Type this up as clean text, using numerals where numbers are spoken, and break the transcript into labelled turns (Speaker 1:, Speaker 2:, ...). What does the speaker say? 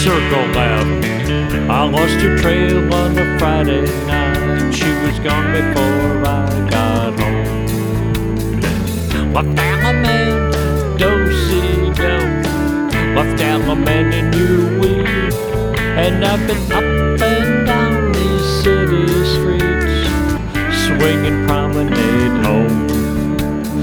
Speaker 1: circle left. I lost her trail on a Friday night. She was gone before I got home. Left Allemande, do-si-do. Left Allemande in New Weed. And I've been up and down these city streets, swinging